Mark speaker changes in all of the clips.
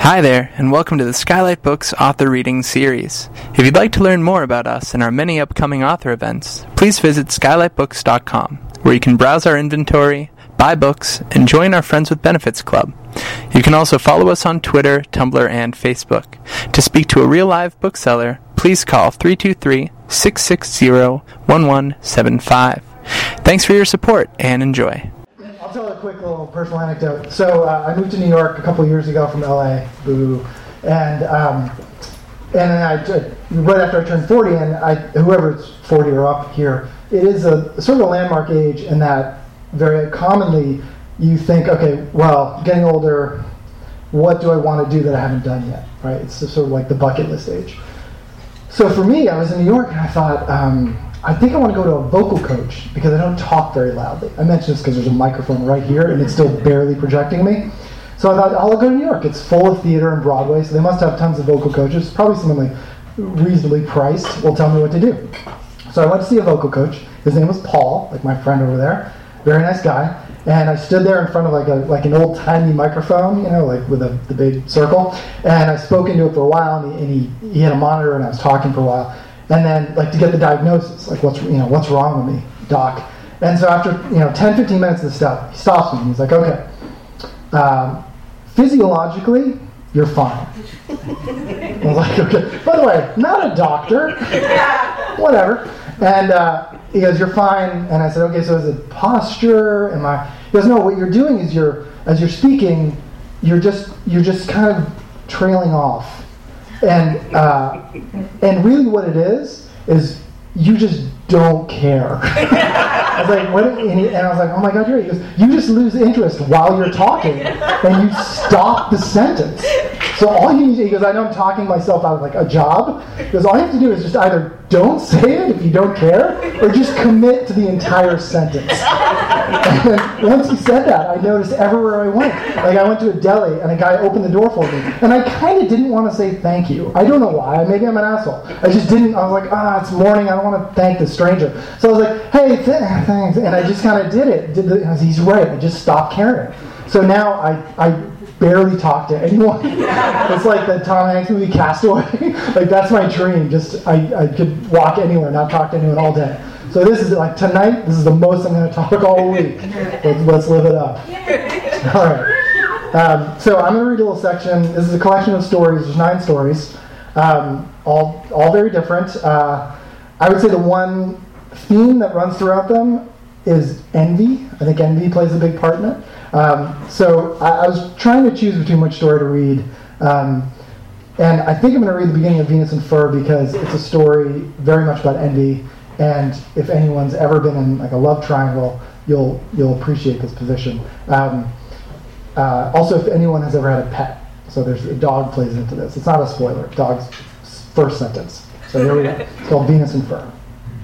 Speaker 1: Hi there, and welcome to the Skylight Books Author Reading Series. If you'd like to learn more about us and our many upcoming author events, please visit skylightbooks.com, where you can browse our inventory, buy books, and join our Friends with Benefits Club. You can also follow us on Twitter, Tumblr, and Facebook. To speak to a real live bookseller, please call 323-660-1175. Thanks for your support, and enjoy.
Speaker 2: I'll tell a quick little personal anecdote. So I moved to New York a couple years ago from LA, boo, and then right after I turned 40, and whoever's 40 or up here, it is a sort of a landmark age in that very commonly you think, okay, well, getting older, what do I want to do that I haven't done yet, right? It's sort of like the bucket list age. So for me, I was in New York and I thought, I think I want to go to a vocal coach because I don't talk very loudly. I mention this because there's a microphone right here and it's still barely projecting me. So I thought, I'll go to New York. It's full of theater and Broadway, so they must have tons of vocal coaches. Probably someone like reasonably priced will tell me what to do. So I went to see a vocal coach. His name was Paul, like my friend over there. Very nice guy. And I stood there in front of like an old tiny microphone, like with the big circle. And I spoke into it for a while, and he had a monitor, and I was talking for a while. And then, to get the diagnosis, what's wrong with me, doc? And so after 10, 15 minutes of the stuff, he stops me and he's like, okay, physiologically, you're fine. I was like, okay. By the way, not a doctor, whatever. And he goes, you're fine. And I said, okay, so is it posture? He goes, no, what you're doing is as you're speaking, you're just kind of trailing off. And really what it is you just don't care. I was like, what? And I was like, oh my God, you're right. He goes, you just lose interest while you're talking, and you stop the sentence. So all you need, he goes, I know I'm talking myself out of a job. He goes, all you have to do is just either don't say it if you don't care, or just commit to the entire sentence. And once he said that, I noticed everywhere I went. I went to a deli, and a guy opened the door for me, and I kind of didn't want to say thank you. I don't know why. Maybe I'm an asshole. I just didn't. I was like, it's morning. I don't want to thank the stranger. So I was like, hey, thanks. And I just kind of did it. He's right. I just stopped caring. So now I barely talk to anyone. It's like the Tom Hanks movie Castaway. That's my dream. Just I could walk anywhere, not talk to anyone all day. So this is tonight. This is the most I'm going to talk all week. Let's live it up. All right. So I'm going to read a little section. This is a collection of stories. There's 9 stories, all very different. I would say the one theme that runs throughout them is envy. I think envy plays a big part in it. So I was trying to choose between which story to read. And I think I'm going to read the beginning of Venus and Fur because it's a story very much about envy. And if anyone's ever been in a love triangle, you'll appreciate this position. Also, if anyone has ever had a pet, so there's a dog plays into this. It's not a spoiler. Dog's first sentence. So here we go. It's called Venus and Fur.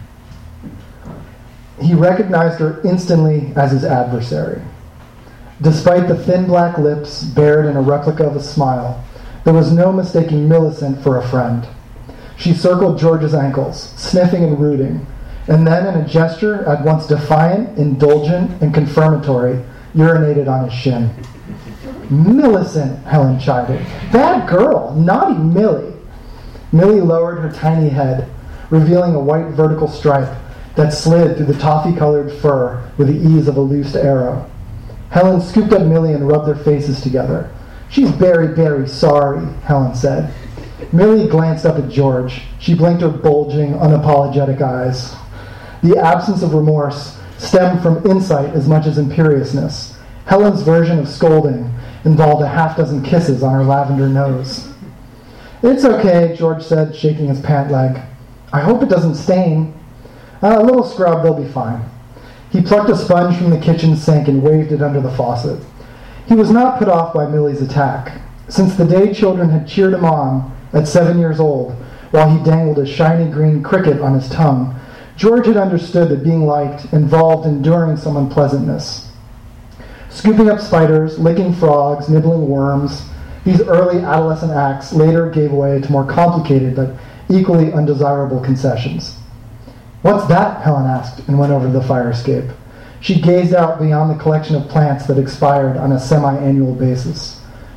Speaker 2: He recognized her instantly as his adversary. Despite the thin black lips bared in a replica of a smile, there was no mistaking Millicent for a friend. She circled George's ankles, sniffing and rooting, and then in a gesture at once defiant, indulgent, and confirmatory, urinated on his shin. Millicent, Helen chided. Bad girl, naughty Millie. Millie lowered her tiny head, revealing a white vertical stripe that slid through the toffee-colored fur with the ease of a loosed arrow. Helen scooped up Millie and rubbed their faces together. She's very sorry, Helen said. Millie glanced up at George. She blinked her bulging, unapologetic eyes. The absence of remorse stemmed from insight as much as imperiousness. Helen's version of scolding involved a half-dozen kisses on her lavender nose. It's okay, George said, shaking his pant leg. I hope it doesn't stain. A little scrub, they'll be fine. He plucked a sponge from the kitchen sink and waved it under the faucet. He was not put off by Millie's attack. Since the day children had cheered him on at 7 years old, while he dangled a shiny green cricket on his tongue, George had understood that being liked involved enduring some unpleasantness. Scooping up spiders, licking frogs, nibbling worms, these early adolescent acts later gave way to more complicated but equally undesirable concessions. What's that? Helen asked and went over to the fire escape. She gazed out beyond the collection of plants that expired on a semi-annual basis.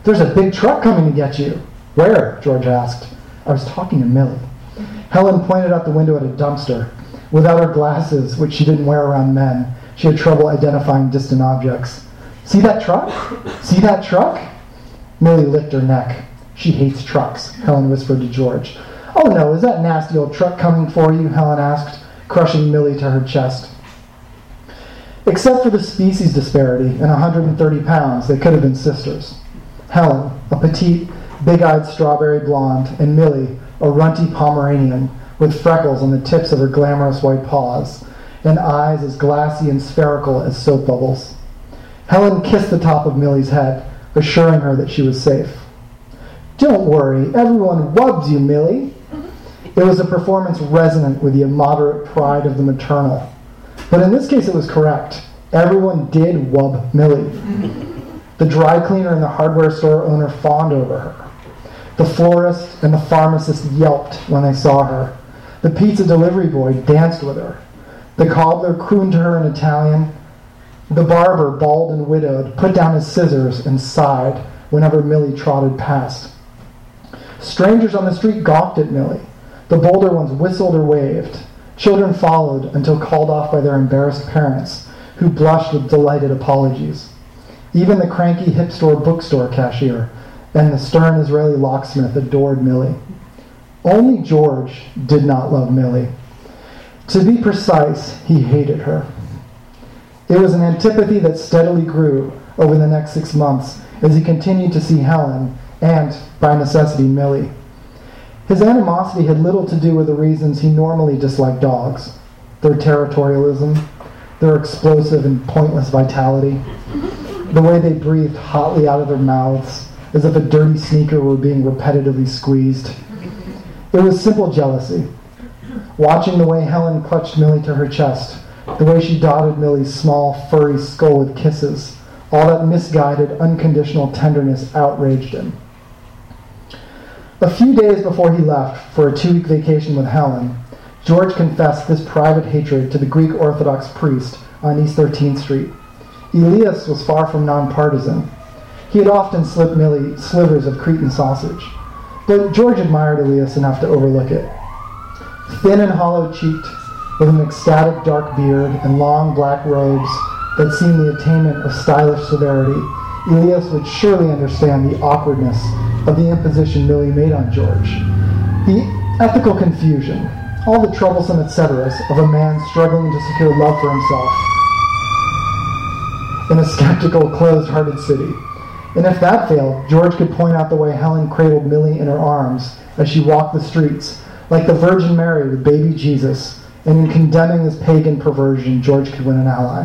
Speaker 2: "There's a big truck coming to get you." "Where?" George asked. "I was talking to Millie." Helen pointed out the window at a dumpster. Without her glasses, which she didn't wear around men, she had trouble identifying distant objects. "See that truck? See that truck?" Millie licked her neck. "She hates trucks," Helen whispered to George. "Oh no, is that nasty old truck coming for you?" Helen asked, crushing Millie to her chest. Except for the species disparity and 130 pounds, they could have been sisters. Helen, a petite, big-eyed strawberry blonde, and Millie, a runty Pomeranian, with freckles on the tips of her glamorous white paws, and eyes as glassy and spherical as soap bubbles. Helen kissed the top of Millie's head, assuring her that she was safe. "Don't worry, everyone wubbed you, Millie." It was a performance resonant with the immoderate pride of the maternal. But in this case it was correct. Everyone did wub Millie. The dry cleaner and the hardware store owner fawned over her. The florist and the pharmacist yelped when they saw her. The pizza delivery boy danced with her. The cobbler crooned to her in Italian. The barber, bald and widowed, put down his scissors and sighed whenever Millie trotted past. Strangers on the street gawked at Millie. The bolder ones whistled or waved. Children followed until called off by their embarrassed parents, who blushed with delighted apologies. Even the cranky hip-store bookstore cashier and the stern Israeli locksmith adored Millie. Only George did not love Millie. To be precise, he hated her. It was an antipathy that steadily grew over the next 6 months as he continued to see Helen and, by necessity, Millie. His animosity had little to do with the reasons he normally disliked dogs: their territorialism, their explosive and pointless vitality, the way they breathed hotly out of their mouths as if a dirty sneaker were being repetitively squeezed. It was simple jealousy. Watching the way Helen clutched Millie to her chest, the way she dotted Millie's small, furry skull with kisses, all that misguided, unconditional tenderness outraged him. A few days before he left for a 2-week vacation with Helen, George confessed this private hatred to the Greek Orthodox priest on East 13th Street. Elias was far from nonpartisan. He had often slipped Millie slivers of Cretan sausage, but George admired Elias enough to overlook it. Thin and hollow-cheeked, with an ecstatic dark beard and long black robes that seemed the attainment of stylish severity, Elias would surely understand the awkwardness of the imposition Millie made on George, the ethical confusion, all the troublesome et ceteras of a man struggling to secure love for himself in a skeptical, closed-hearted city. And if that failed, George could point out the way Helen cradled Millie in her arms as she walked the streets, like the Virgin Mary with baby Jesus, and in condemning this pagan perversion, George could win an ally.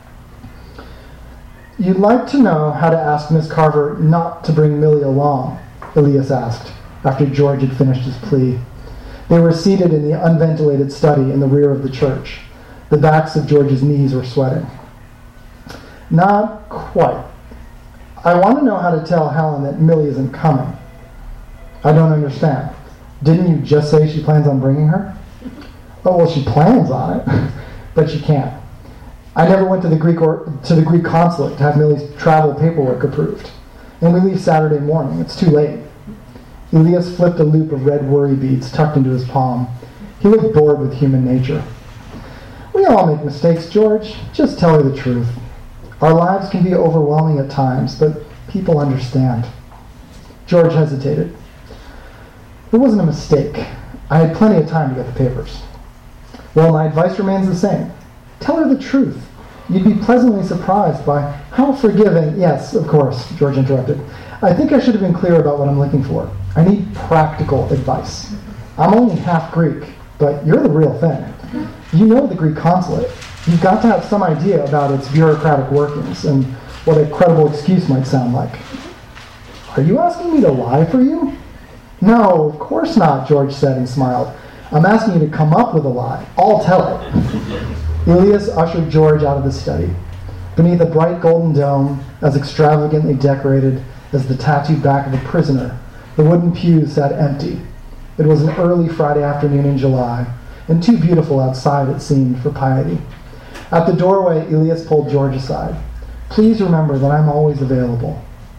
Speaker 2: "You'd like to know how to ask Miss Carver not to bring Millie along?" Elias asked, after George had finished his plea. They were seated in the unventilated study in the rear of the church. The backs of George's knees were sweating. "Not quite. I want to know how to tell Helen that Millie isn't coming." "I don't understand. Didn't you just say she plans on bringing her?" "Oh, well, she plans on it, but she can't. I never went to the Greek consulate to have Millie's travel paperwork approved. And we leave Saturday morning. It's too late." Elias flipped a loop of red worry beads tucked into his palm. He looked bored with human nature. "We all make mistakes, George. Just tell her the truth. Our lives can be overwhelming at times, but people understand." George hesitated. "It wasn't a mistake. I had plenty of time to get the papers." "Well, my advice remains the same. Tell her the truth. You'd be pleasantly surprised by how forgiving—" "Yes, of course," George interrupted. "I think I should have been clear about what I'm looking for. I need practical advice. I'm only half Greek, but you're the real thing. You know the Greek consulate. You've got to have some idea about its bureaucratic workings and what a credible excuse might sound like." "Are you asking me to lie for you?" "No, of course not," George said and smiled. "I'm asking you to come up with a lie. I'll tell it." Elias ushered George out of the study. Beneath a bright golden dome, as extravagantly decorated as the tattooed back of a prisoner, the wooden pews sat empty. It was an early Friday afternoon in July, and too beautiful outside, it seemed, for piety. At the doorway, Elias pulled George aside. "Please remember that I'm always available."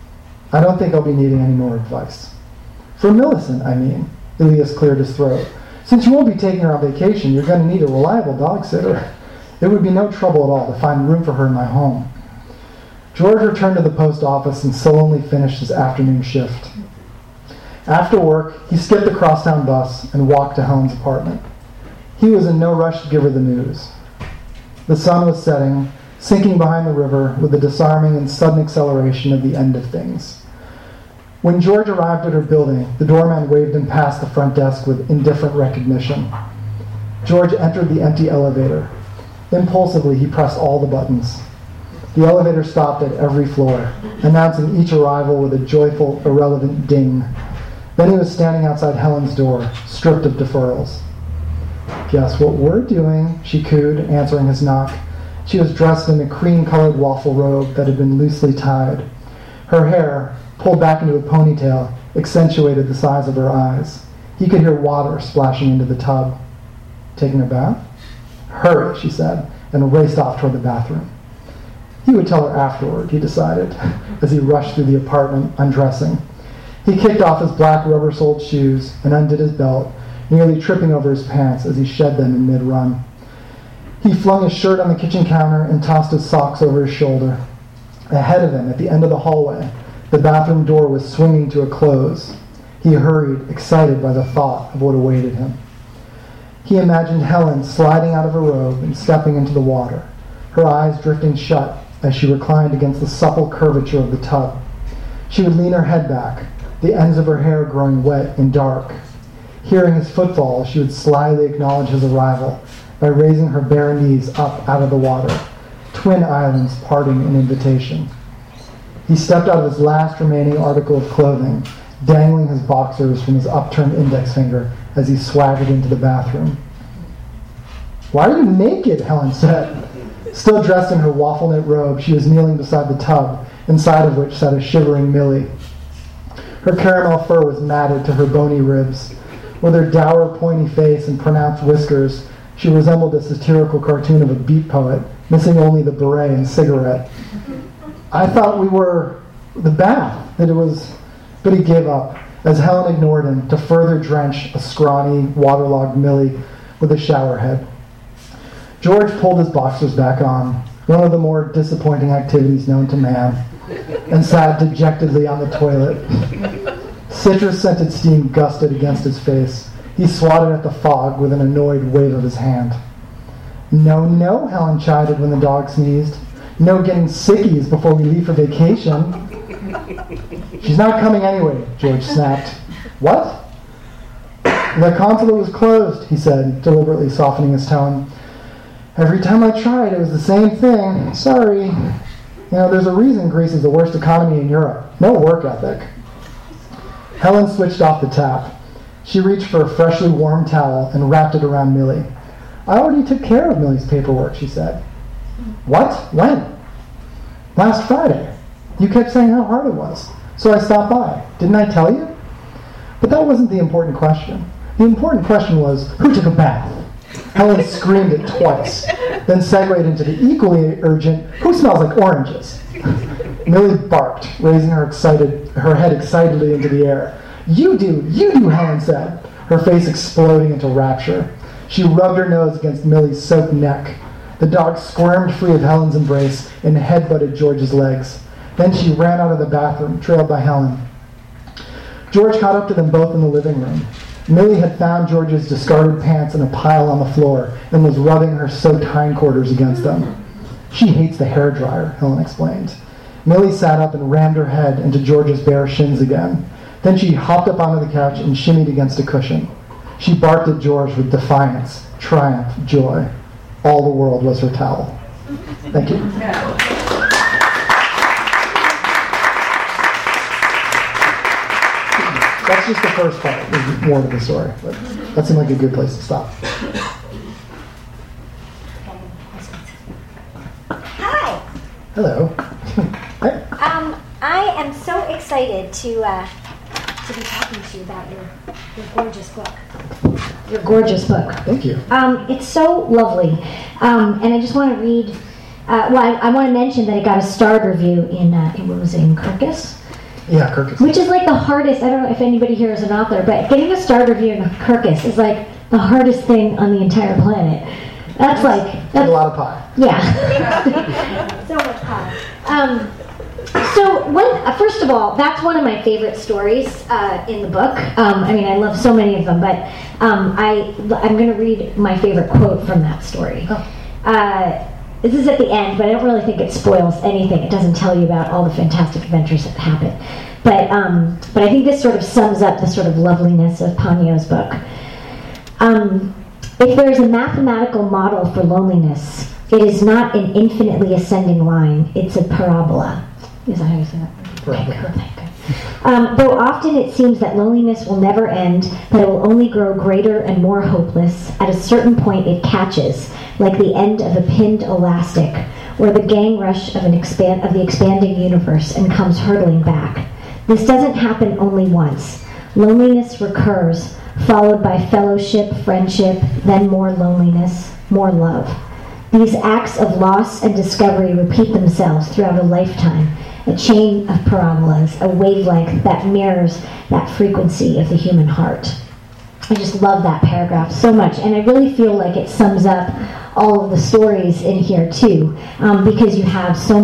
Speaker 2: I don't think I'll be needing any more advice. For Millicent, I mean. Elias cleared his throat. Since you won't be taking her on vacation, you're going to need a reliable dog sitter. It would be no trouble at all to find room for her in my home. George returned to the post office and sullenly finished his afternoon shift. After work, he skipped the crosstown bus and walked to Helen's apartment. He was in no rush to give her the news. The sun was setting, sinking behind the river with the disarming and sudden acceleration of the end of things. When George arrived at her building, the doorman waved him past the front desk with indifferent recognition. George entered the empty elevator. Impulsively, he pressed all the buttons. The elevator stopped at every floor, announcing each arrival with a joyful, irrelevant ding. Then he was standing outside Helen's door, stripped of deferrals. "Guess what we're doing," she cooed, answering his knock. She was dressed in a cream-colored waffle robe that had been loosely tied. Her hair, pulled back into a ponytail, accentuated the size of her eyes. He could hear water splashing into the tub. "Taking a bath?" "Hurry," she said, and raced off toward the bathroom. He would tell her afterward, he decided, as he rushed through the apartment, undressing. He kicked off his black rubber-soled shoes and undid his belt, nearly tripping over his pants as he shed them in mid-run. He flung his shirt on the kitchen counter and tossed his socks over his shoulder. Ahead of him, at the end of the hallway, the bathroom door was swinging to a close. He hurried, excited by the thought of what awaited him. He imagined Helen sliding out of her robe and stepping into the water, her eyes drifting shut as she reclined against the supple curvature of the tub. She would lean her head back, the ends of her hair growing wet and dark. Hearing his footfall, she would slyly acknowledge his arrival by raising her bare knees up out of the water, twin islands parting in invitation. He stepped out of his last remaining article of clothing, dangling his boxers from his upturned index finger as he swaggered into the bathroom. "Why are you naked?" Helen said. Still dressed in her waffle-knit robe, she was kneeling beside the tub, inside of which sat a shivering Millie. Her caramel fur was matted to her bony ribs. With her dour, pointy face and pronounced whiskers, she resembled a satirical cartoon of a beat poet, missing only the beret and cigarette. "I thought we were the bath, that it was..." But he gave up, as Helen ignored him to further drench a scrawny, waterlogged Millie with a shower head. George pulled his boxers back on, one of the more disappointing activities known to man, and sat dejectedly on the toilet. Citrus-scented steam gusted against his face. He swatted at the fog with an annoyed wave of his hand. "No, no," Helen chided when the dog sneezed. "No getting sickies before we leave for vacation." "She's not coming anyway," George snapped. "What?" "The consulate was closed," he said, deliberately softening his tone. "Every time I tried, it was the same thing. Sorry. There's a reason Greece is the worst economy in Europe. No work ethic." Helen switched off the tap. She reached for a freshly warm towel and wrapped it around Millie. "I already took care of Millie's paperwork," she said. "What? When?" "Last Friday. You kept saying how hard it was, so I stopped by. Didn't I tell you?" But that wasn't the important question. The important question was, who took a bath? Helen screamed it twice, then segued into the equally urgent, who smells like oranges? Millie barked, raising her head excitedly into the air. You do, Helen said, her face exploding into rapture. She rubbed her nose against Millie's soaked neck. The dog squirmed free of Helen's embrace and headbutted George's legs. Then she ran out of the bathroom, trailed by Helen. George caught up to them both in the living room. Millie had found George's discarded pants in a pile on the floor and was rubbing her soaked hindquarters against them. "She hates the hairdryer," Helen explained. Millie sat up and rammed her head into George's bare shins again. Then she hopped up onto the couch and shimmied against a cushion. She barked at George with defiance, triumph, joy. All the world was her towel. Thank you. That's just the first part. There's more to the story, but that seemed like a good place to stop.
Speaker 3: Hi.
Speaker 2: Hello. Hi.
Speaker 3: I am so excited to be talking to you about your gorgeous book. Your gorgeous book.
Speaker 2: Thank you.
Speaker 3: It's so lovely, and I just want to read. I want to mention that it got a starred review in Kirkus.
Speaker 2: Yeah, Kirkus.
Speaker 3: Which is like the hardest, I don't know if anybody here is an author, but getting a star review in Kirkus is like the hardest thing on the entire planet. That's
Speaker 2: a lot of pie.
Speaker 3: Yeah. So much pie. First of all, that's one of my favorite stories in the book. I love so many of them, but I'm going to read my favorite quote from that story. This is at the end, but I don't really think it spoils anything. It doesn't tell you about all the fantastic adventures that happen. But I think this sort of sums up the sort of loveliness of Panyo's book. If there is a mathematical model for loneliness, it is not an infinitely ascending line, it's a parabola. Is that how you say that? Okay. Though often it seems that loneliness will never end, that it will only grow greater and more hopeless, at a certain point it catches, like the end of a pinned elastic, or the gang rush of the expanding universe, and comes hurtling back. This doesn't happen only once. Loneliness recurs, followed by fellowship, friendship, then more loneliness, more love. These acts of loss and discovery repeat themselves throughout a lifetime, a chain of parabolas, a wavelength that mirrors that frequency of the human heart. I just love that paragraph so much, and I really feel like it sums up all of the stories in here too, because you have so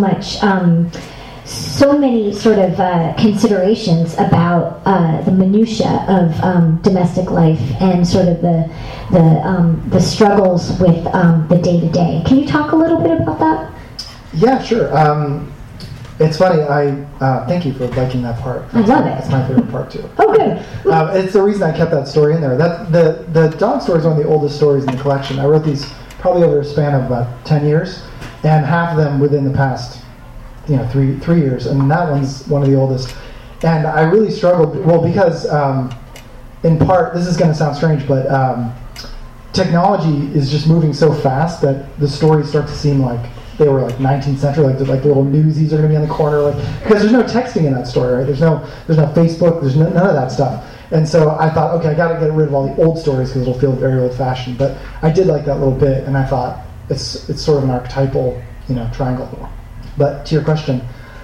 Speaker 3: many sort of considerations about the minutia of domestic life and sort of the struggles with the day-to-day. Can you talk a little bit about that?
Speaker 2: Yeah, sure. It's funny. Thank you for liking that part.
Speaker 3: I love it.
Speaker 2: It's my favorite part too.
Speaker 3: Oh, good.
Speaker 2: It's the reason I kept that story in there. The dog story is one of the oldest stories in the collection. I wrote these probably over a span of about 10 years, and half of them within the past 3 years, and that one's one of the oldest. And I really struggled, because in part, this is going to sound strange, but technology is just moving so fast that the stories start to seem like they were like 19th century, like the little newsies are going to be on the corner, because there's no texting in that story, right? There's no Facebook, there's none of that stuff. And so I thought, okay, I got to get rid of all the old stories because it'll feel very old-fashioned. But I did like that little bit, and I thought it's sort of an archetypal, triangle. But to your question,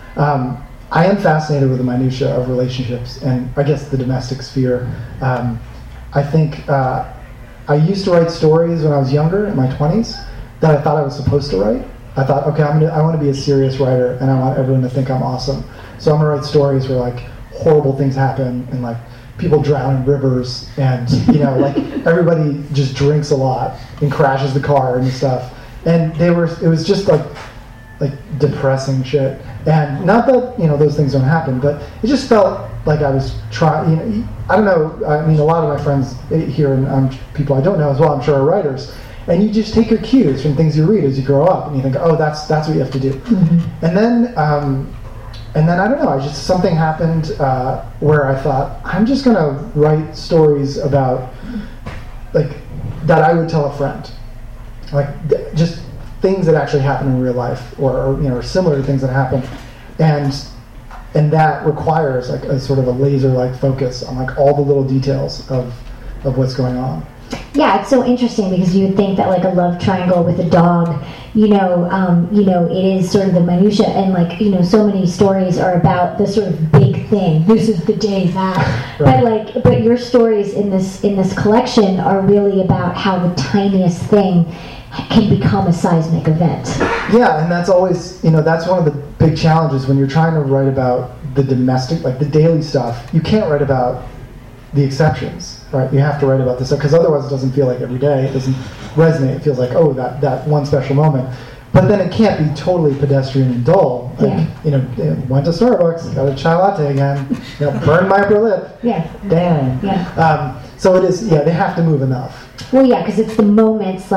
Speaker 2: I am fascinated with the minutia of relationships and I guess the domestic sphere. I think I used to write stories when I was younger, in my 20s, that I thought I was supposed to write. I thought, okay, I want to be a serious writer, and I want everyone to think I'm awesome. So I'm going to write stories where like horrible things happen, and like people drown in rivers, and like everybody just drinks a lot and crashes the car and stuff. And it was just like depressing shit. And not that those things don't happen, but it just felt like I was trying. I don't know. I mean, a lot of my friends here and people I don't know as well, I'm sure, are writers. And you just take your cues from things you read as you grow up, and you think, oh, that's what you have to do. Mm-hmm. And then I don't know. Something happened where I thought, I'm just gonna write stories about that I would tell a friend, just things that actually happen in real life, or similar to things that happen, and that requires like a sort of a laser-like focus on like all the little details of what's going on.
Speaker 3: Yeah, it's so interesting because you would think that like a love triangle with a dog, it is sort of the minutia, and so many stories are about the sort of big thing. This is the day that, right. But your stories in this collection are really about how the tiniest thing can become a seismic event.
Speaker 2: Yeah, and that's always, that's one of the big challenges when you're trying to write about the domestic, like the daily stuff. You can't write about the exceptions, right? You have to write about this stuff, because otherwise it doesn't feel like every day. It doesn't resonate. It feels like, oh, that one special moment. But then it can't be totally pedestrian and dull. Went to Starbucks, got a chai latte again, burned my upper lip.
Speaker 3: Yeah.
Speaker 2: Damn.
Speaker 3: Yeah.
Speaker 2: So it is, they have to move enough.
Speaker 3: Well, yeah, because it's the moments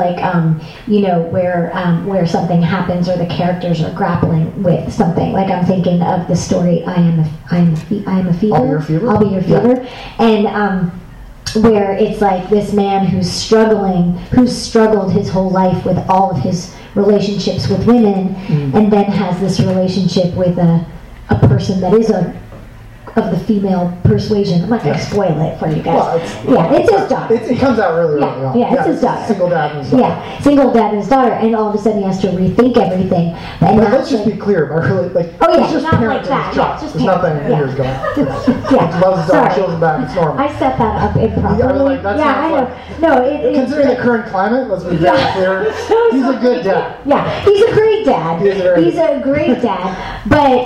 Speaker 3: where something happens or the characters are grappling with something. Like I'm thinking of the story I Am a Fever.
Speaker 2: I'll Be Your Fever.
Speaker 3: I'll Be Your Fever. Yeah. And where it's like this man who's struggled his whole life with all of his relationships with women, and then has this relationship with a person that is a of the female persuasion. I'm not going to spoil it for you guys.
Speaker 2: Well,
Speaker 3: it's his daughter.
Speaker 2: It comes out really early on.
Speaker 3: Yeah, it's his daughter.
Speaker 2: Single dad and his daughter.
Speaker 3: Yeah, single dad and his daughter, and all of a sudden he has to rethink everything.
Speaker 2: But let's just be clear. It's just
Speaker 3: not like
Speaker 2: parenting
Speaker 3: that.
Speaker 2: his child. There's nothing here's going on. Loves his dog, chills him back. It's normal.
Speaker 3: I set that up improperly. I know. No,
Speaker 2: considering the current climate, let's be very clear. He's a good dad.
Speaker 3: Yeah, he's a great dad. He's a great dad, but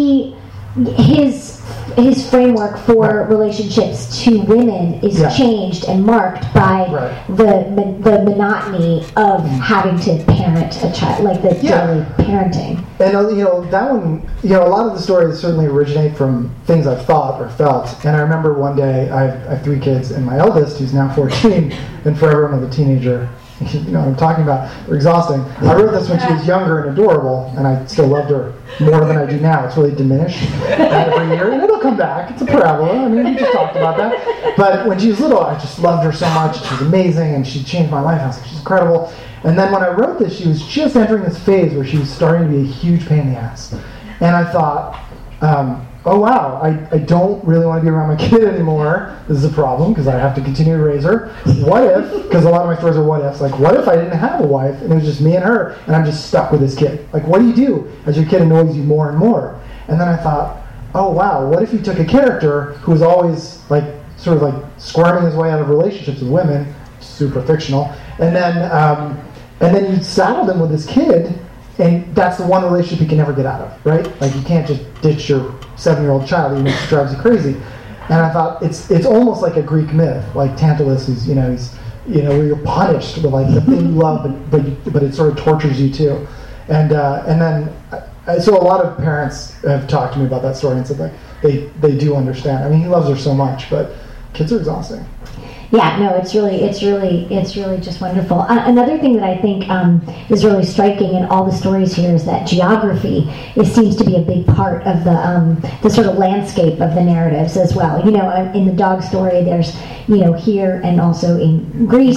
Speaker 3: his framework for relationships to women is changed and marked by the monotony of having to parent a child, like the daily parenting.
Speaker 2: And that one, a lot of the stories certainly originate from things I've thought or felt. And I remember one day, I have 3 kids, and my eldest, who's now 14, and forever another teenager. You know what I'm talking about. They're exhausting. I wrote this when she was younger and adorable, and I still loved her more than I do now. It's really diminished every year, and it'll come back. It's a parabola. I mean, we just talked about that. But when she was little, I just loved her so much. She was amazing, and she changed my life. I was like, she's incredible. And then when I wrote this, she was just entering this phase where she was starting to be a huge pain in the ass. And I thought, oh wow, I don't really want to be around my kid anymore. This is a problem because I have to continue to raise her. What if, because a lot of my stories are what ifs, like what if I didn't have a wife and it was just me and her and I'm just stuck with this kid? Like what do you do as your kid annoys you more and more? And then I thought, oh wow, what if you took a character who was always like sort of like squirming his way out of relationships with women, super fictional, and then you saddled him with this kid, and that's the one relationship you can never get out of, right? Like you can't just ditch your 7-year-old child, even if it drives you crazy. And I thought it's almost like a Greek myth, like Tantalus, who's where you're punished with like the thing you love, but it sort of tortures you too. And then so a lot of parents have talked to me about that story and said like they do understand. I mean, he loves her so much, but kids are exhausting.
Speaker 3: Yeah, no, it's really just wonderful. Another thing that I think is really striking in all the stories here is that geography seems to be a big part of the sort of landscape of the narratives as well. In the dog story, there's here and also in Greece.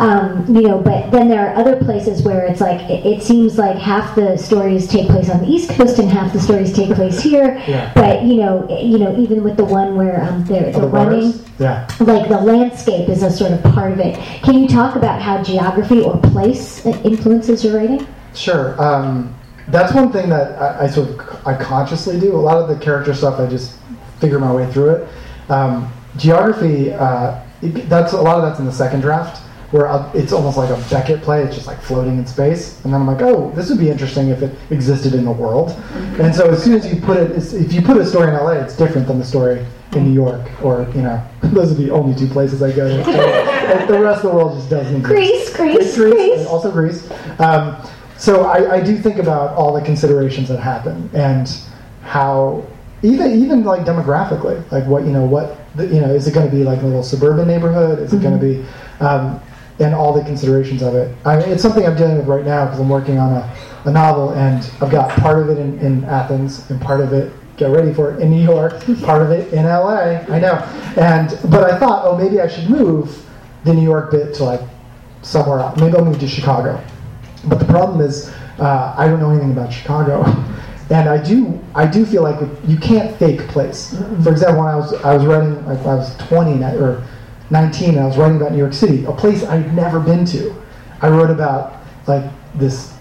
Speaker 3: But then there are other places where it's like it seems like half the stories take place on the East Coast and half the stories take place here. Yeah. But even with the one where they're running, like the landscape is a sort of part of it. Can you talk about how geography or place influences your writing?
Speaker 2: Sure. That's one thing that I consciously do. A lot of the character stuff I just figure my way through it. Geography, that's a lot of that's in the second draft, where it's almost like a Beckett play. It's just like floating in space, and then I'm like, oh, this would be interesting if it existed in the world. And so as soon as you put it, if you put a story in LA, it's different than the story in New York, or those are the only 2 places I go to. So, like, the rest of the world just doesn't exist. Greece. Also Greece. So I do think about all the considerations that happen and how even like demographically, like is it going to be like a little suburban neighborhood? Is it going to be and all the considerations of it. It's something I'm dealing with right now because I'm working on a novel, and I've got part of it in Athens and part of it, get ready for it, in New York, part of it in LA. I know. But I thought, maybe I should move the New York bit to like somewhere else. Maybe I'll move to Chicago. But the problem is, I don't know anything about Chicago. And I do feel like you can't fake place. For example, when I was writing, like I was 20 or 19, and I was writing about New York City, a place I'd never been to. I wrote about like this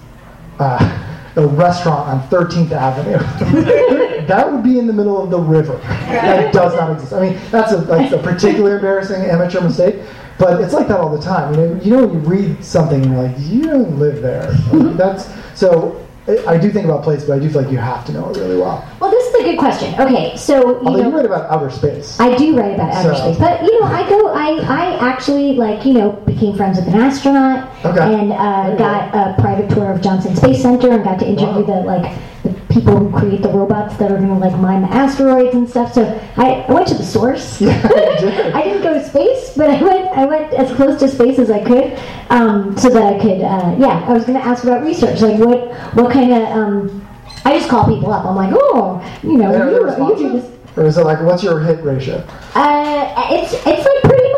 Speaker 2: a restaurant on 13th Avenue. That would be in the middle of the river. That does not exist. I mean, that's a particularly embarrassing amateur mistake, but it's like that all the time. When you read something and you're like, you don't live there. So I do think about place, but I do feel like you have to know it really well.
Speaker 3: Well, this is a good question. Okay, so
Speaker 2: although you write about outer space.
Speaker 3: I do write about outer space, but I actually became friends with an astronaut, and got a private tour of Johnson Space Center and got to interview the people who create the robots that are going to mine the asteroids and stuff. So I went to the source.
Speaker 2: Yeah, you did.
Speaker 3: I didn't go to space, but I went as close to space as I could, so that I could. I was going to ask about research, like what kind of. I just call people up. I'm like, you do this.
Speaker 2: Or is it like, what's your hit ratio?
Speaker 3: It's like pretty much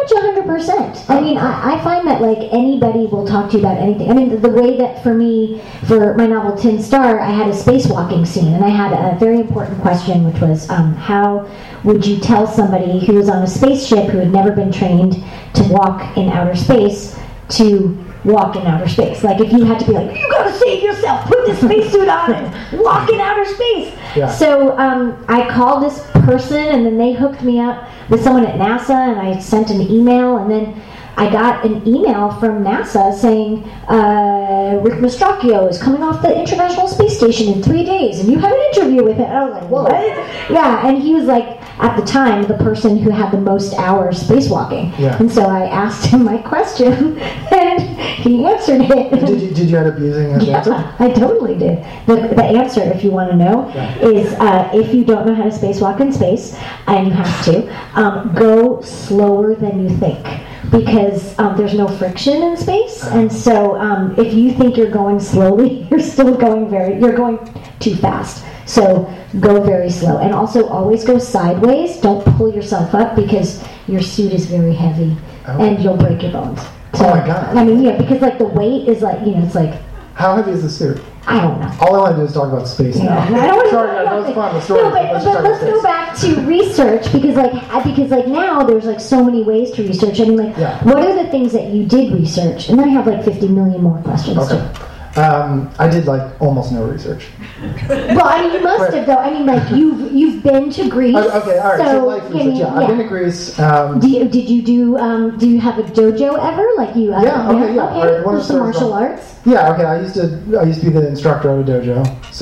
Speaker 3: 100%. I mean, I find that like anybody will talk to you about anything. I mean, the way that for me, for my novel Tin Star, I had a spacewalking scene, and I had a very important question, which was how would you tell somebody who was on a spaceship who had never been trained to walk in outer space to walk in outer space? Like if you had to be like, you gotta save yourself, put this spacesuit on and walk in outer space. Yeah. So I called this person, and then they hooked me up with someone at NASA, and I sent an email, and then I got an email from NASA saying, Rick Mastracchio is coming off the International Space Station in 3 days, and you have an interview with him. And I was like, what? Yeah, and he was like, at the time, the person who had the most hours spacewalking. Yeah. And so I asked him my question, and he answered it.
Speaker 2: Did you end up using his answer?
Speaker 3: I totally did. The answer, if you want to know, is if you don't know how to spacewalk in space, and you have to, go slower than you think. Because there's no friction in space, and so if you think you're going slowly, you're going too fast. So go very slow, and also always go sideways. Don't pull yourself up because your suit is very heavy, and you'll break your bones. So,
Speaker 2: oh my God!
Speaker 3: I mean, yeah, because like the weight is like it's like.
Speaker 2: How heavy is the suit?
Speaker 3: I don't know.
Speaker 2: All I want to do is talk about space now.
Speaker 3: I don't
Speaker 2: Sorry, guys, that was fun. The story.
Speaker 3: No, but let's go back to research because like now there's like so many ways to research. I mean, like, what are the things that you did research? And then I have like 50 million more questions.
Speaker 2: Okay. I did like almost no research.
Speaker 3: Well, I mean, you must have though. I mean, like you've been to Greece.
Speaker 2: Okay, all right. So life research. I've been to Greece.
Speaker 3: Do you have a dojo ever? Like you?
Speaker 2: Okay.
Speaker 3: Right, some martial arts.
Speaker 2: Yeah. Okay. I used to be the instructor at a dojo.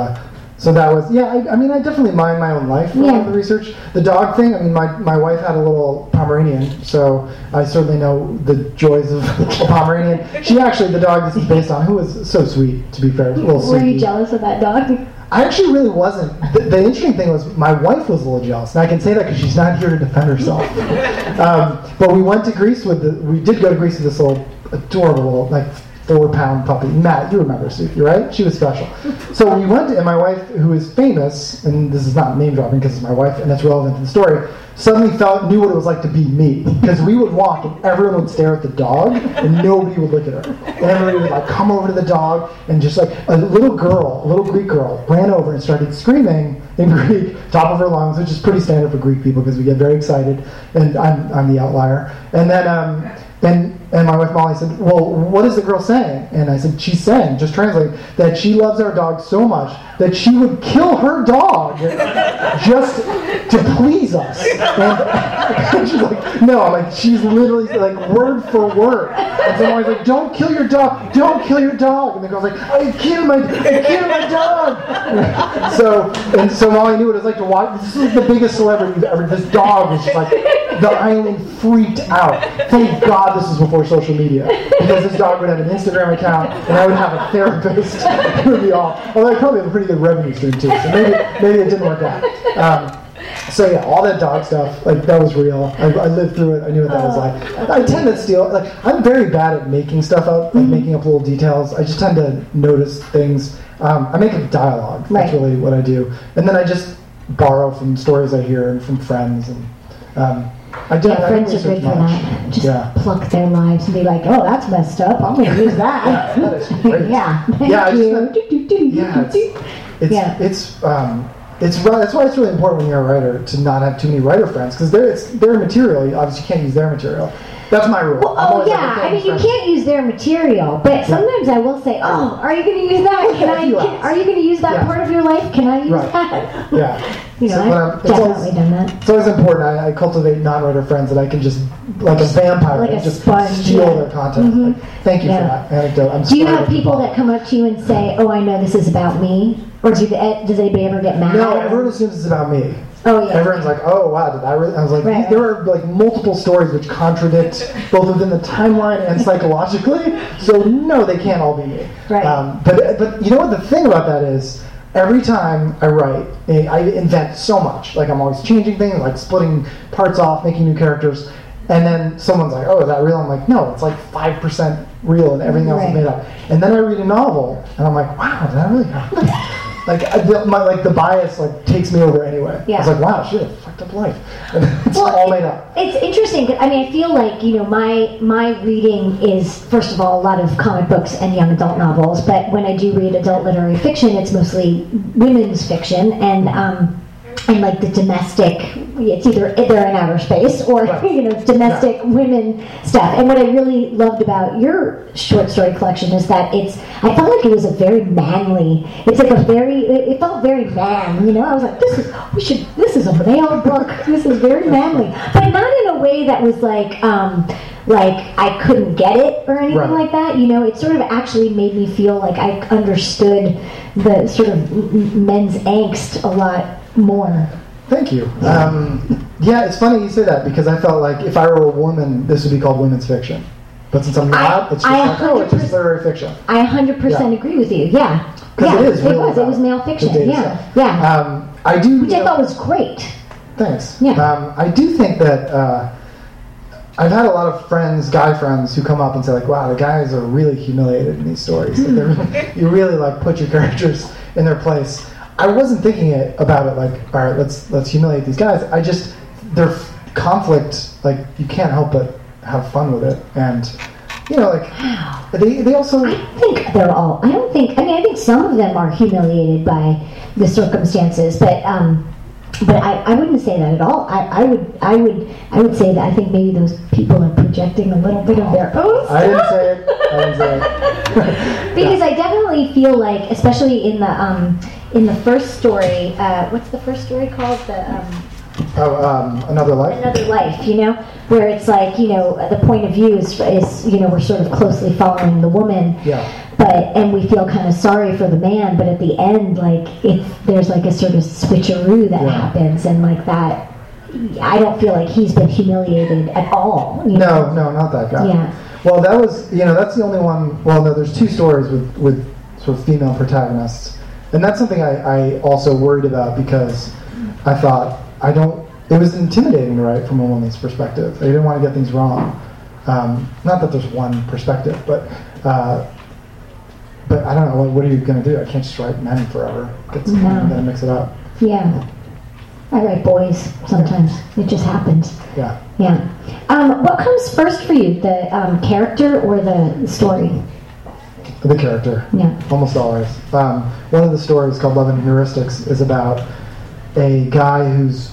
Speaker 2: So that was, I mean, I definitely mind my own life for the research. The dog thing, I mean, my wife had a little Pomeranian, so I certainly know the joys of a Pomeranian. The dog this is based on, who was so sweet, to be fair.
Speaker 3: Were you jealous of that dog?
Speaker 2: I actually really wasn't. The interesting thing was my wife was a little jealous, and I can say that because she's not here to defend herself. But we went to Greece we did go to Greece with this little adorable little, like, 4-pound puppy. Matt, you remember Suki, right? She was special. So we went to, and my wife, who is famous, and this is not name dropping because it's my wife and it's relevant to the story, suddenly knew what it was like to be me. Because we would walk and everyone would stare at the dog and nobody would look at her. And everybody would like come over to the dog and just like a little Greek girl, ran over and started screaming in Greek, top of her lungs, which is pretty standard for Greek people because we get very excited, and I'm the outlier. And then and my wife Molly said, well, what is the girl saying? And I said, she's saying, just translate, that she loves our dog so much that she would kill her dog just to please us. And she's like, no, I'm like, she's literally like word for word. And so Molly's like, don't kill your dog, don't kill your dog. And the girl's like, I killed my dog. So Molly knew what it was like to watch. This is the biggest celebrity you've ever. This dog was just like, the island freaked out. Thank God this was before social media, because this dog would have an Instagram account and I would have a therapist. It would be off. Although I probably have a pretty good revenue stream too, so maybe it didn't work out. So yeah, all that dog stuff, like that was real. I lived through it. I knew what that was like. I tend to steal. Like I'm very bad at making stuff up, like making up little details. I just tend to notice things. I make up dialogue. That's really what I do, and then I just borrow from stories I hear and from friends and.
Speaker 3: Friends are good for that. Just pluck their lives and be like, "Oh, that's messed up. I'm going to use that."
Speaker 2: That is great. That's why it's really important when you're a writer to not have too many writer friends, because their material. You obviously can't use their material. That's my rule.
Speaker 3: Well, I mean, you can't use their material, but sometimes I will say, "Oh, are you going to use that? Are you going to use that part of your life? Can I use that?"
Speaker 2: Yeah.
Speaker 3: I've definitely done that.
Speaker 2: It's always important. I cultivate non-writer friends that I can just, like a vampire,
Speaker 3: like
Speaker 2: just
Speaker 3: sponge,
Speaker 2: steal their content.
Speaker 3: Mm-hmm.
Speaker 2: Like, thank you for that anecdote.
Speaker 3: Do you have people that come up to you and say, "Oh, I know this is about me," or does anybody ever get mad?
Speaker 2: No, everyone assumes it's about me.
Speaker 3: Oh yeah.
Speaker 2: Everyone's like, "Oh wow, did I really?" I was like, there are like multiple stories which contradict both within the timeline and psychologically. So no, they can't all be me.
Speaker 3: Right.
Speaker 2: But you know what the thing about that is? Every time I write, I invent so much. Like I'm always changing things, like splitting parts off, making new characters, and then someone's like, "Oh, is that real?" I'm like, "No, it's like 5% real, and everything else is made up." And then I read a novel, and I'm like, "Wow, did that really happen?" the bias takes me over anyway.
Speaker 3: Yeah.
Speaker 2: I was like, wow, she had a fucked up life. And it's all made up.
Speaker 3: It's interesting. I feel like my reading is, first of all, a lot of comic books and young adult novels. But when I do read adult literary fiction, it's mostly women's fiction and like the domestic. It's either they're in outer space or domestic women stuff. And what I really loved about your short story collection is that I felt like it was a very manly. It's like it felt very man. I was like, this is a male book. This is very manly, but not in a way that was like I couldn't get it or anything like that. It sort of actually made me feel like I understood the sort of men's angst a lot more.
Speaker 2: Thank you. Yeah, it's funny you say that because I felt like if I were a woman, this would be called women's fiction. But since I'm not, it's just literary fiction.
Speaker 3: I 100% agree with you. Yeah.
Speaker 2: Because
Speaker 3: it was male fiction. Yeah.
Speaker 2: I do.
Speaker 3: Which I thought was great.
Speaker 2: Thanks.
Speaker 3: Yeah.
Speaker 2: I do think that I've had a lot of guy friends, who come up and say like, "Wow, the guys are really humiliated in these stories. You really put your characters in their place." I wasn't thinking about it like, all right, let's humiliate these guys. Their conflict, you can't help but have fun with it, and they also.
Speaker 3: I think they're all. I think some of them are humiliated by the circumstances, but I wouldn't say that at all. I would say that I think maybe those people are projecting a little bit of their own stuff.
Speaker 2: I didn't say it.
Speaker 3: Because I definitely feel like, especially in the first story, what's the first story called?
Speaker 2: Another Life.
Speaker 3: Another Life, where it's like, the point of view is we're sort of closely following the woman.
Speaker 2: Yeah.
Speaker 3: And we feel kind of sorry for the man, but at the end, there's a sort of switcheroo that happens, and that, I don't feel like he's been humiliated at all.
Speaker 2: No, not that guy.
Speaker 3: Yeah.
Speaker 2: Well, that was, that's the only one. Well, no, there's two stories with sort of female protagonists, and that's something I also worried about because I thought it was intimidating to write from a woman's perspective. I didn't want to get things wrong. Not that there's one perspective, but I don't know. What are you going to do? I can't just write men forever. I'm going to mix it up.
Speaker 3: Yeah. I write boys sometimes. It just happens.
Speaker 2: Yeah.
Speaker 3: Yeah. What comes first for you, the character or the story?
Speaker 2: The character.
Speaker 3: Yeah.
Speaker 2: Almost always. One of the stories called Love and Heuristics is about a guy who's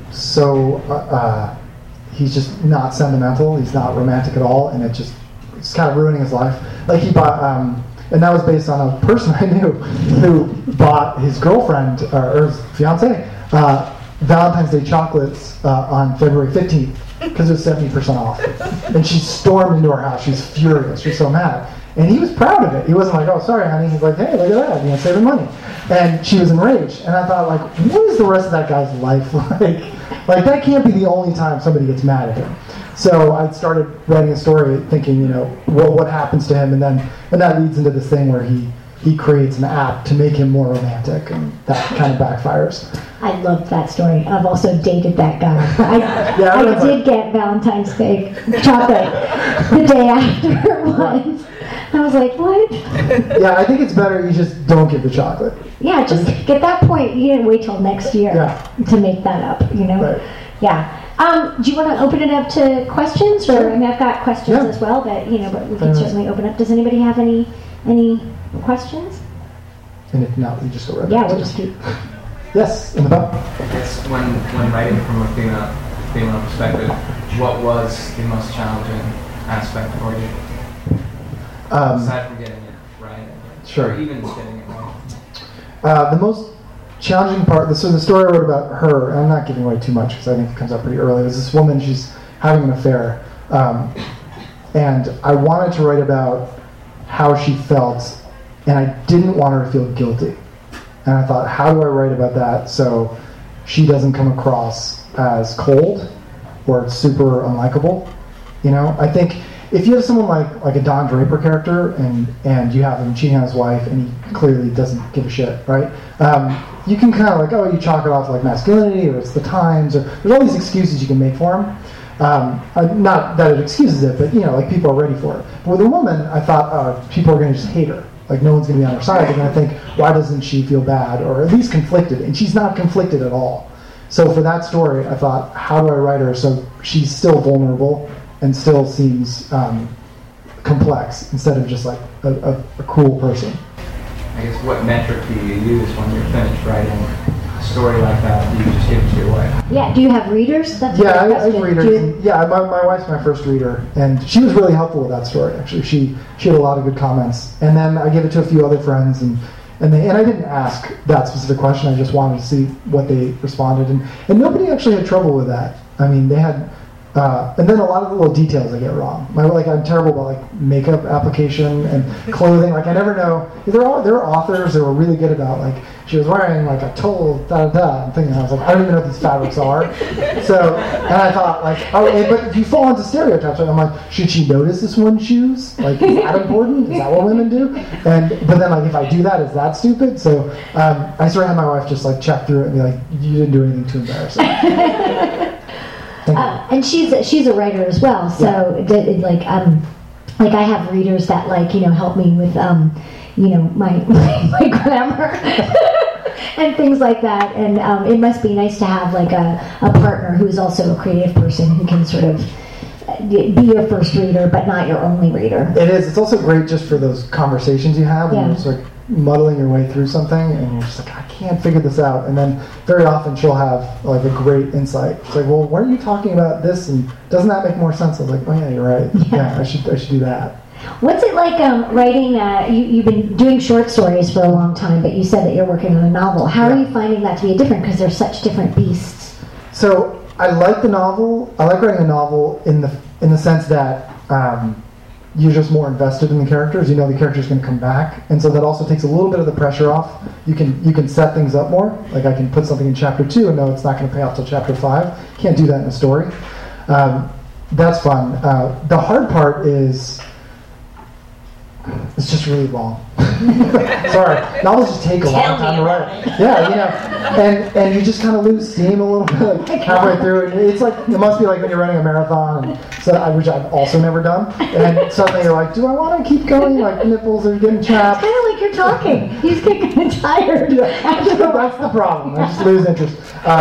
Speaker 2: he's just not sentimental. He's not romantic at all, and it's kind of ruining his life. He bought. And that was based on a person I knew who bought his girlfriend or his fiance Valentine's Day chocolates on February 15th because it was 70% off. And she stormed into her house. She was furious. She was so mad. And he was proud of it. He wasn't like, "Oh, sorry, honey." He's like, "Hey, look at that, saving money." And she was enraged. And I thought, what is the rest of that guy's life like? That can't be the only time somebody gets mad at him. So I started writing a story thinking, what happens to him, and that leads into this thing where he creates an app to make him more romantic, and that kind of backfires.
Speaker 3: I loved that story. I've also dated that guy. I did get Valentine's Day chocolate the day after once. I was like, what?
Speaker 2: Yeah, I think it's better you just don't give the chocolate.
Speaker 3: Yeah, just get that point. You didn't wait till next year to make that up,
Speaker 2: Right.
Speaker 3: Yeah. Do you want to open it up to questions? Or I've got questions as well, but but we can certainly open up. Does anybody have any questions?
Speaker 2: And if not, we just go right
Speaker 3: back.
Speaker 2: Yeah,
Speaker 3: we'll just keep.
Speaker 2: Yes, in the back.
Speaker 4: It's when writing from a female perspective, what was the most challenging aspect for you? Aside from getting it right,
Speaker 2: sure.
Speaker 4: Or even getting it right.
Speaker 2: The most challenging part. So the story I wrote about her, and I'm not giving away too much because I think it comes up pretty early. There's this woman. She's having an affair, and I wanted to write about how she felt, and I didn't want her to feel guilty. And I thought, how do I write about that so she doesn't come across as cold or super unlikable? I think if you have someone like a Don Draper character and you have him cheating on his wife and he clearly doesn't give a shit, right? You can kind of you chalk it off like masculinity or it's the times, or there's all these excuses you can make for him. Not that it excuses it, but people are ready for it. But with a woman, I thought people are going to just hate her. Like, no one's going to be on her side. They're going to think, why doesn't she feel bad? Or at least conflicted. And she's not conflicted at all. So for that story, I thought, how do I write her so she's still vulnerable and still seems complex instead of just like a cruel person?
Speaker 4: I guess what metric do you use when you're finished writing a story like that? Do you just give it to your wife?
Speaker 3: Yeah, do you have readers? That's
Speaker 2: I have readers. Yeah, my wife's my first reader, and she was really helpful with that story, actually. She had a lot of good comments. And then I gave it to a few other friends, and I didn't ask that specific question. I just wanted to see what they responded. And nobody actually had trouble with that. I mean, they had... and then a lot of the little details I get wrong. I'm terrible about like makeup application and clothing. Like I never know. There are authors that were really good about like she was wearing like a total da. I'm thinking I was like I don't even know what these fabrics are. So and I thought like but you fall into stereotypes. Like, I'm like should she notice this one's shoes? Like is that important? Is that what women do? But then like if I do that, is that stupid? So I sort of had my wife just like check through it and be like you didn't do anything too embarrassing.
Speaker 3: And she's a writer as well, so like I have readers that like help me with my grammar and things like that, and it must be nice to have like a partner who is also a creative person who can sort of be your first reader but not your only reader.
Speaker 2: It is. It's also great just for those conversations you have when you're just like muddling your way through something and you're just like I can't figure this out, and then very often she'll have like a great insight. It's like, well, why are you talking about this and doesn't that make more sense? I was like, oh yeah, you're right. Yeah, I should do that.
Speaker 3: What's it like writing? You've been doing short stories for a long time, but you said that you're working on a novel. How are you finding that to be different? Because they're such different beasts.
Speaker 2: So I like the novel. I like writing a novel in the sense that you're just more invested in the characters. You know the character's going to come back, and so that also takes a little bit of the pressure off. You can set things up more. Like I can put something in chapter 2 and know it's not going to pay off till chapter 5. Can't do that in a story. That's fun. The hard part is it's just really long. Sorry, novels just take a long time to write. Yeah, and you just kind of lose steam a little bit like, halfway through. It's like it must be like when you're running a marathon, which I've also never done. And suddenly you're like, do I want to keep going? Like nipples are getting chapped.
Speaker 3: It's kind of like you're talking. You just get kind of tired.
Speaker 2: That's the problem. I just lose interest.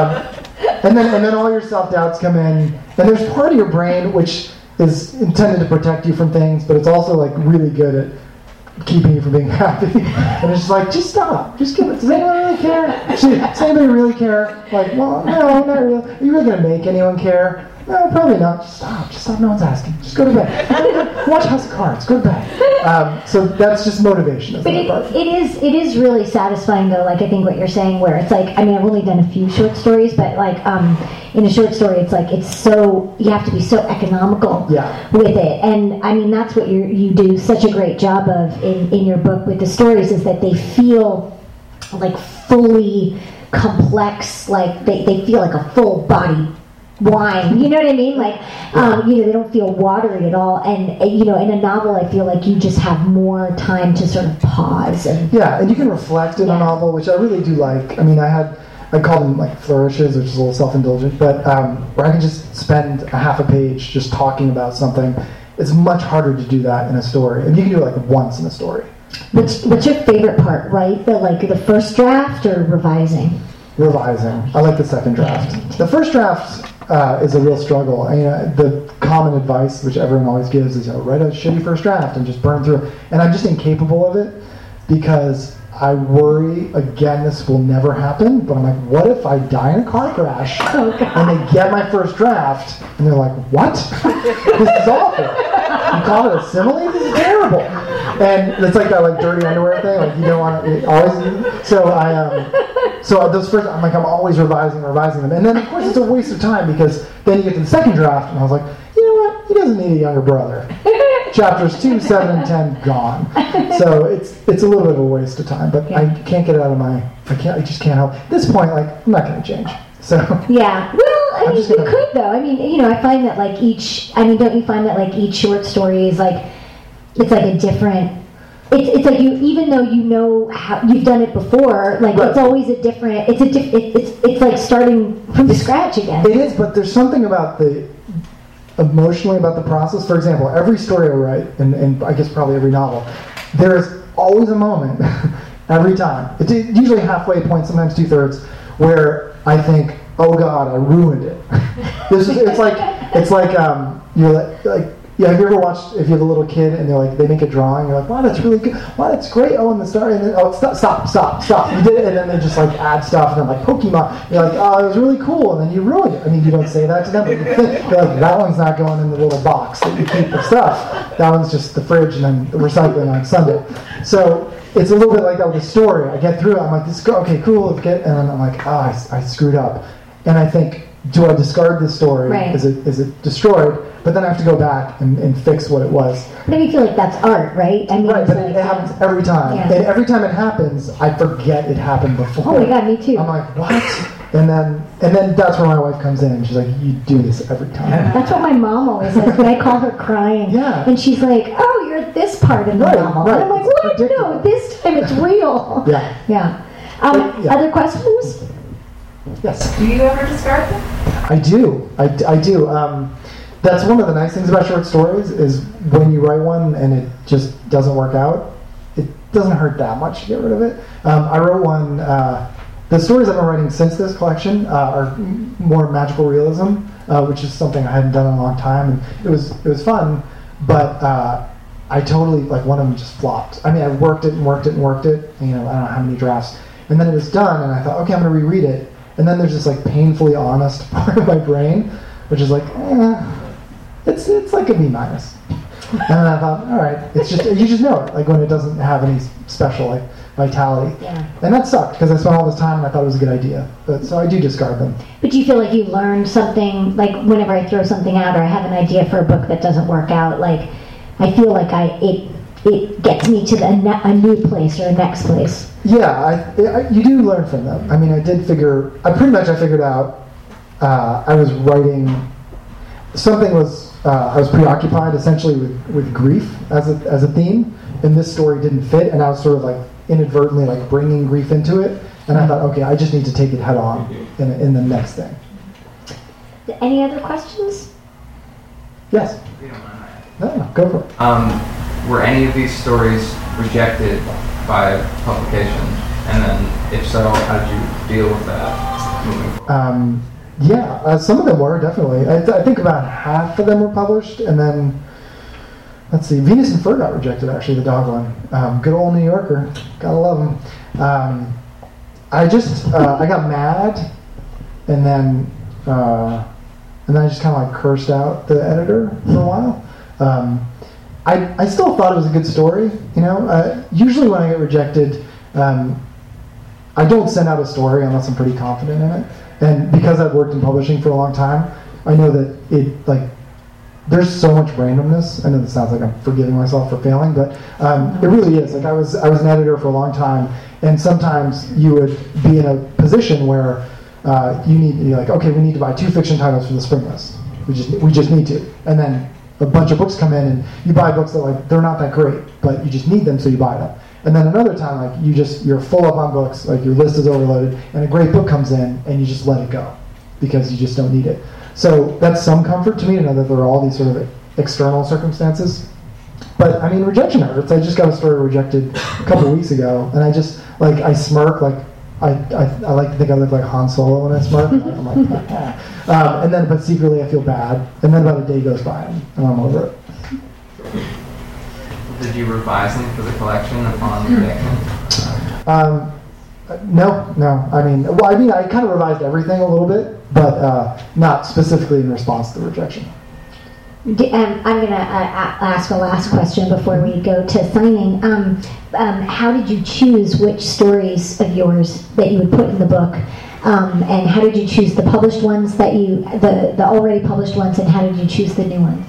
Speaker 2: And then all your self-doubts come in, and there's part of your brain which is intended to protect you from things, but it's also like really good at keeping you from being happy. And it's just like, just stop. Just give it. Does anyone really care? Does anybody really care? Like, well, no, not really. Are you really going to make anyone care? No, probably not. Just stop. No one's asking. Just go to bed. Watch House of Cards. Go to bed. So that's just motivation.
Speaker 3: But it is really satisfying though. Like I think what you're saying, where it's like, I mean, I've only done a few short stories, but like in a short story, it's like it's so you have to be so economical with it, and I mean that's what you do such a great job of in your book with the stories is that they feel like fully complex, like they feel like a full body wine, you know what I mean? Like, they don't feel watery at all. And in a novel, I feel like you just have more time to sort of pause. And
Speaker 2: you can reflect in a novel, which I really do like. I mean, I call them like flourishes, which is a little self-indulgent, but where I can just spend a half a page just talking about something. It's much harder to do that in a story, and you can do it like once in a story.
Speaker 3: What's your favorite part? Right, the first draft or revising?
Speaker 2: Revising. I like the second draft. The first draft is a real struggle. The common advice, which everyone always gives, is write a shitty first draft and just burn through it. And I'm just incapable of it because I worry, again, this will never happen, but I'm like, what if I die in a car crash and they get my first draft and they're like, what? This is awful. You call it a simile? This is terrible. And it's like that dirty underwear thing, like you don't want to always. So those first, I'm always revising them, and then of course it's a waste of time because then you get to the second draft, and I was like, you know what? He doesn't need a younger brother. Chapters 2, 7, and 10 gone. So it's a little bit of a waste of time, but I can't get it out of I just can't help. At this point, I'm not going to change. So
Speaker 3: yeah, well, I mean, you could though. I mean, I find that don't you find that each short story is it's like a different. It's like you, even though you know how you've done it before, it's always a different. It's like starting from scratch again.
Speaker 2: It is, but there's something about emotionally about the process. For example, every story I write, and I guess probably every novel, there is always a moment, every time. It's usually halfway point, sometimes 2/3, where I think, oh God, I ruined it. It's like you're like. Yeah, have you ever watched, if you have a little kid and they make a drawing, you're like, wow, that's really good, wow, that's great, oh, and the star, and then, oh, stop, you did it, and then they just like add stuff, and then like Pokemon, you're like, oh, it was really cool, and then you ruined it. I mean, you don't say that to them, but you think, you're like, that one's not going in the little box that you keep the stuff, that one's just the fridge and then recycling on Sunday. So it's a little bit like that with the story. I get through it, I'm like, this, okay, cool, and then I'm like, I screwed up. And I think, do I discard this story?
Speaker 3: Right.
Speaker 2: Is it destroyed? But then I have to go back and fix what it was.
Speaker 3: But I feel like that's art, right? I mean,
Speaker 2: right, but it happens every time.
Speaker 3: Yeah.
Speaker 2: And every time it happens, I forget it happened before.
Speaker 3: Oh my God, me too.
Speaker 2: I'm like, what? And then that's where my wife comes in and she's like, you do this every time.
Speaker 3: That's what my mom always says. When I call her crying.
Speaker 2: Yeah.
Speaker 3: And she's like, oh, you're at this part in the novel.
Speaker 2: Right.
Speaker 3: And I'm like, what? No, this time it's real.
Speaker 2: Yeah.
Speaker 3: Yeah.
Speaker 2: Yeah.
Speaker 3: Other questions?
Speaker 2: Yes.
Speaker 5: Do you ever discard them?
Speaker 2: I do. I do. That's one of the nice things about short stories is when you write one and it just doesn't work out, it doesn't hurt that much to get rid of it. I wrote one. The stories I've been writing since this collection are more magical realism, which is something I hadn't done in a long time, and it was fun. But I totally, like, one of them just flopped. I mean, I worked it. I don't know how many drafts, and then it was done, and I thought, okay, I'm going to reread it. And then there's this like painfully honest part of my brain, which is like, it's like a B-. And then I thought, all right, it's just, you just know it, like when it doesn't have any special like vitality.
Speaker 3: Yeah.
Speaker 2: And that sucked because I spent all this time and I thought it was a good idea. But so I do discard them.
Speaker 3: But do you feel like you learned something, like whenever I throw something out or I have an idea for a book that doesn't work out, like I feel like it gets me to a new place or a next place?
Speaker 2: Yeah, you do learn from them. I mean, I figured out I was writing, I was preoccupied essentially with grief as a theme, and this story didn't fit, and I was sort of like inadvertently like bringing grief into it, and I thought, okay, I just need to take it head on in the next thing.
Speaker 3: Any other questions?
Speaker 2: Yes.
Speaker 4: If you don't mind.
Speaker 2: No, go for it.
Speaker 4: Were any of these stories rejected by publication? And then, if so, how did you deal with that moving forward?
Speaker 2: Yeah, some of them were, definitely. I think about half of them were published, and then, let's see, Venus and Fur got rejected, actually, the dog one. Good old New Yorker. Gotta love him. I got mad, and then I just kind of like cursed out the editor for a while. I still thought it was a good story, you know. Usually when I get rejected, I don't send out a story unless I'm pretty confident in it. And because I've worked in publishing for a long time, I know that there's so much randomness. I know this sounds like I'm forgiving myself for failing, but it really is. Like I was an editor for a long time, and sometimes you would be in a position where you're like, okay, we need to buy 2 fiction titles for the spring list. We just need to, and then a bunch of books come in, and you buy books that like they're not that great, but you just need them, so you buy them. And then another time, like you're full up on books, like your list is overloaded, and a great book comes in, and you just let it go because you just don't need it. So that's some comfort to me to know that there are all these sort of external circumstances. But I mean, rejection hurts. I just got a story rejected a couple of weeks ago, and I just I smirk like I like to think I look like Han Solo when I smirk. I'm like, and then but secretly I feel bad, and then about a day goes by, and I'm over it.
Speaker 4: Did you revise them for the collection upon rejection?
Speaker 2: No. I mean, I kind of revised everything a little bit, but not specifically in response to the rejection.
Speaker 3: I'm going to ask a last question before we go to signing. How did you choose which stories of yours that you would put in the book? And how did you choose the published ones the already published ones, and how did you choose the new ones?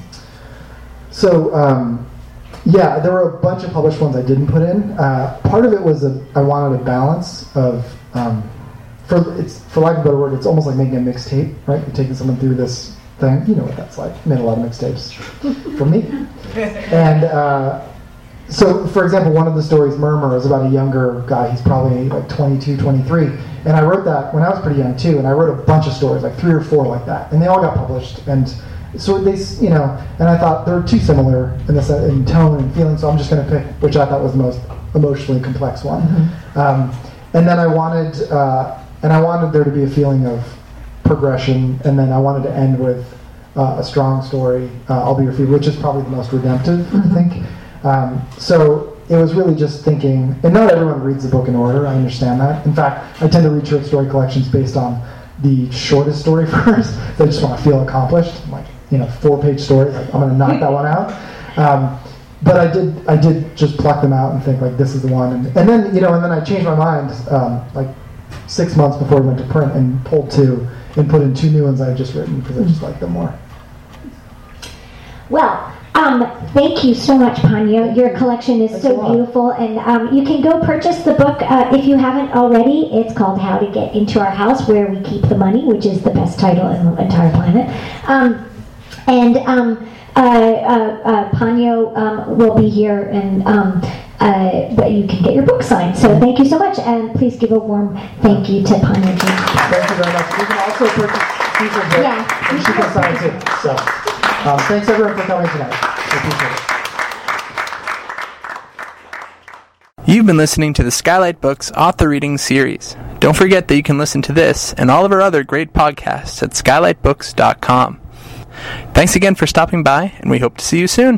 Speaker 3: So, yeah, there were a bunch of published ones I didn't put in. Part of it was that I wanted a balance of, for lack of a better word, it's almost like making a mixtape, right? You're taking someone through this thing. You know what that's like. I made a lot of mixtapes for me. And so, for example, one of the stories, Murmur, is about a younger guy. He's probably like 22, 23. And I wrote that when I was pretty young, too. And I wrote a bunch of stories, like 3 or 4 like that. And they all got published. And so they, and I thought they're too similar in tone and feeling, so I'm just going to pick which I thought was the most
Speaker 2: emotionally complex one. And then I wanted there to be a feeling of progression, and then I wanted to end with a strong story, I'll Be Your Fever, which is probably the most redemptive, I think. So it was really just thinking, and not everyone reads the book in order, I understand that. In fact, I tend to read short story collections based on the shortest story first. So I just want to feel accomplished. I'm like, 4-page story, like, I'm going to knock that one out. But I did just pluck them out and think, like, this is the one. And then, and then I changed my mind, like 6 months before we went to print, and pulled 2 and put in 2 new ones I had just written because I just liked them more.
Speaker 3: Well, thank you so much, Ponyo. Your collection is so beautiful, and you can go purchase the book if you haven't already. It's called How to Get Into Our House, Where We Keep the Money, which is the best title in the entire planet. Ponyo will be here, and but you can get your book signed. So thank you so much, and please give a warm thank you to Ponyo.
Speaker 2: Thank you very much. You can also purchase Caesar's book, and she can sign too. So thanks everyone for coming tonight. I appreciate it.
Speaker 1: You've been listening to the Skylight Books Author Reading Series. Don't forget that you can listen to this and all of our other great podcasts at skylightbooks.com. Thanks again for stopping by, and we hope to see you soon.